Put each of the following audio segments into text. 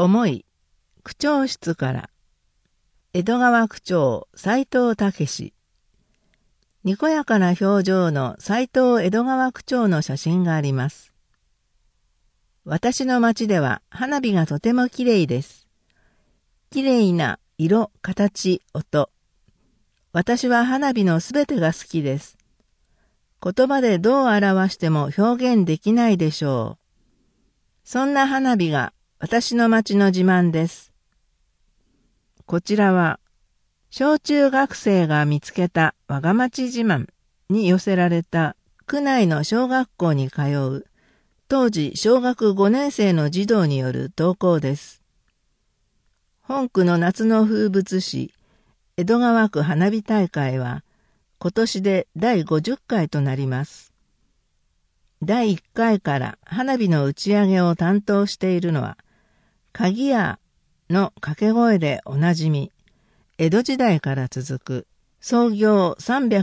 思い、区長室から。江戸川区長斉藤武。にこやかな表情の斉藤江戸川区長の写真があります。私の町では花火がとてもきれいです。きれいな色、形、音。私は花火のすべてが好きです。言葉でどう表しても表現できないでしょう。そんな花火が私の町の自慢です。こちらは、小中学生が見つけた我が町自慢に寄せられた区内の小学校に通う当時小学5年生の児童による投稿です。本区の夏の風物詩、江戸川区花火大会は今年で第50回となります。第1回から花火の打ち上げを担当しているのは、鍵屋の掛け声でおなじみ、江戸時代から続く創業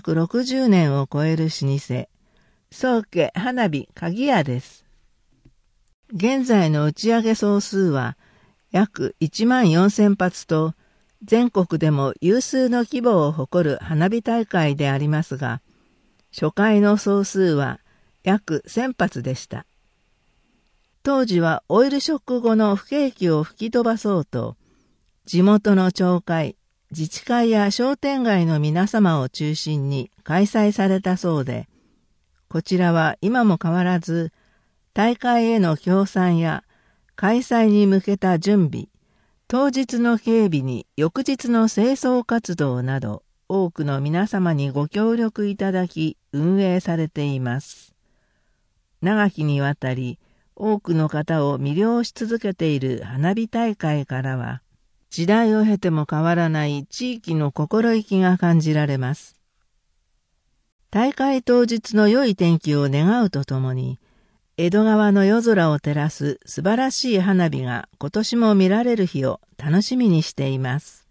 360年を超える老舗、宗家花火鍵屋です。現在の打ち上げ総数は約14,000発と、全国でも有数の規模を誇る花火大会でありますが、初回の総数は約1,000発でした。当時はオイルショック後の不景気を吹き飛ばそうと、地元の町会、自治会や商店街の皆様を中心に開催されたそうで、こちらは今も変わらず、大会への協賛や開催に向けた準備、当日の警備に翌日の清掃活動など、多くの皆様にご協力いただき運営されています。長きにわたり、多くの方を魅了し続けている花火大会からは、時代を経ても変わらない地域の心意気が感じられます。大会当日の良い天気を願うとともに、江戸川の夜空を照らす素晴らしい花火が今年も見られる日を楽しみにしています。